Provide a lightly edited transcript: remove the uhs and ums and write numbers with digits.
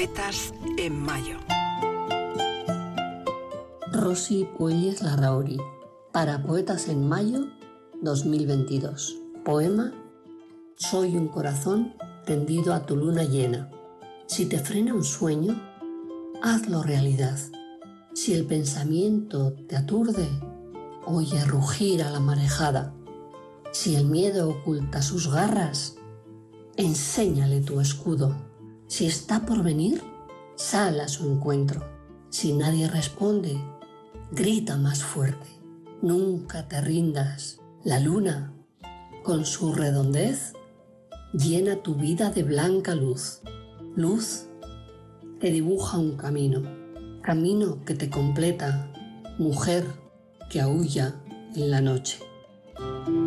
Poetas en Mayo. Rosy Puelles Larrauri, para Poetas en Mayo 2022. Poema: Soy un corazón tendido a tu luna llena. Si te frena un sueño, hazlo realidad. Si el pensamiento te aturde, oye rugir a la marejada. Si el miedo oculta sus garras, enséñale tu escudo. Si está por venir, sal a su encuentro. Si nadie responde, grita más fuerte. Nunca te rindas. La luna, con su redondez, llena tu vida de blanca luz. Luz que dibuja un camino, camino que te completa, mujer que aúlla en la noche.